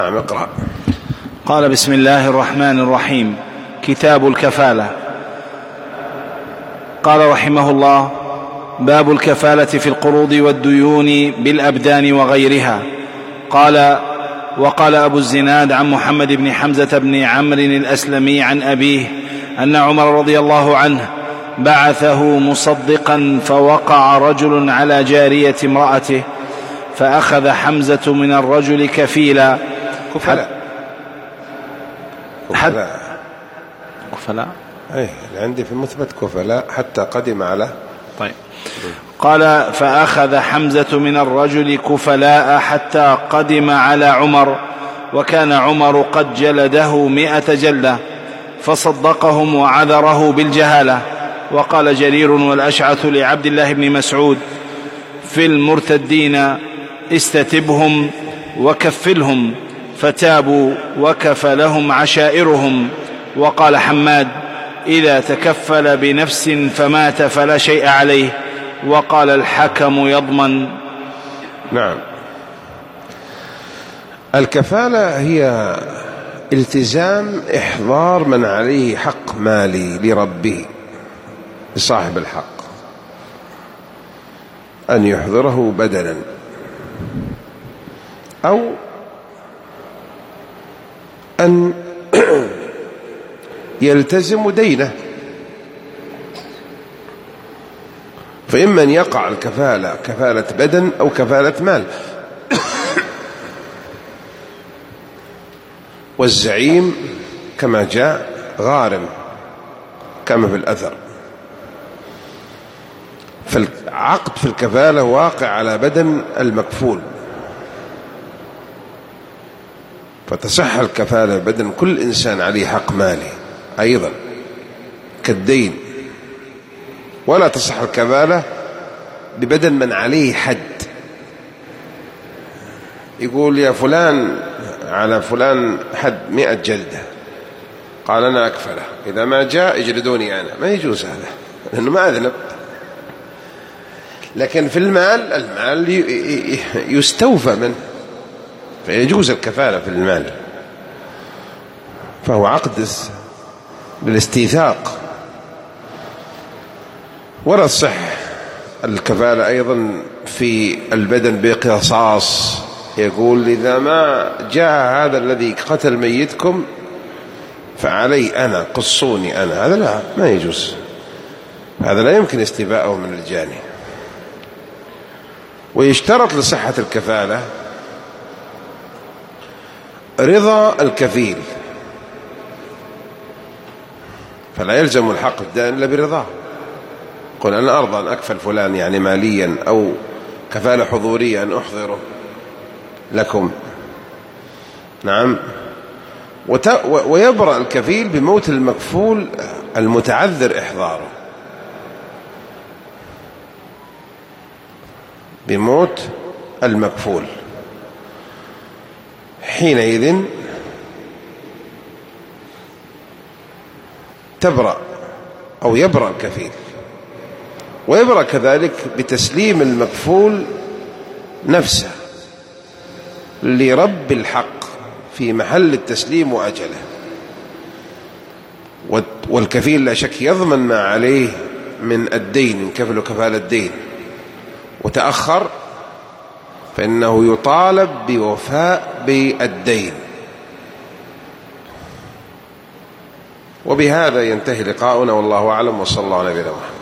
نعم اقرأ. قال: بسم الله الرحمن الرحيم. كتاب الكفالة. قال رحمه الله: باب الكفالة في القروض والديون بالأبدان وغيرها. قال: وقال أبو الزناد عن محمد بن حمزة بن عمرو الأسلمي عن أبيه أن عمر رضي الله عنه بعثه مصدقا، فوقع رجل على جارية امرأته، فأخذ حمزة من الرجل كفيلا. كفلاء عندي في المثبت كفلاء حتى قدم على. طيب. قال: فأخذ حمزة من الرجل كفلاء حتى قدم على عمر، وكان عمر قد جلده 100 جلدة، فصدقهم وعذره بالجهالة. وقال جرير والأشعث لعبد الله بن مسعود في المرتدين: استتبهم وكفلهم، فتابوا وكفلهم عشائرهم. وقال حماد: إذا تكفل بنفس فمات فلا شيء عليه. وقال الحكم: يضمن. نعم. الكفالة هي التزام إحضار من عليه حق مالي لربه، لصاحب الحق، أن يحضره بدلا أو أن يلتزم دينه. فإما أن يقع الكفالة كفالة بدن أو كفالة مال. والزعيم كما جاء غارم كما في الأثر. فالعقد في الكفالة واقع على بدن المكفول، فتصح الكفالة بدن كل إنسان عليه حق مالي أيضا كالدين، ولا تصح الكفالة ببدن من عليه حد. يقول: يا فلان على فلان حد 100 جلدة، قال: أنا أكفله، إذا ما جاء يجلدوني أنا. ما يجوز هذا، لأنه ما أذنب. لكن في المال يستوفى منه، فيجوز الكفالة في المال، فهو عقد بالاستيثاق. ولا تصح الكفالة أيضا في البدن بقصاص. يقول: إذا ما جاء هذا الذي قتل ميتكم فعلي أنا، قصوني أنا. هذا لا، ما يجوز، هذا لا يمكن استيفاءه من الجاني. ويشترط لصحة الكفالة رضا الكفيل، فلا يلزم الحق الدائن إلا برضاه. قل: أنا أرضى أن أكفل فلان يعني ماليا أو كفالة حضورية أن أحضره لكم. نعم. ويبرأ الكفيل بموت المكفول المتعذر إحضاره، بموت المكفول. حينئذ تبرأ أو يبرأ الكفيل. ويبرأ كذلك بتسليم المكفول نفسه لرب الحق في محل التسليم وأجله. والكفيل لا شك يضمن ما عليه من الدين، إن كفل كفالة الدين وتأخر فإنه يطالب بوفاء بالدين. وبهذا ينتهي لقاؤنا، والله أعلم، وصلى الله على نبينا محمد.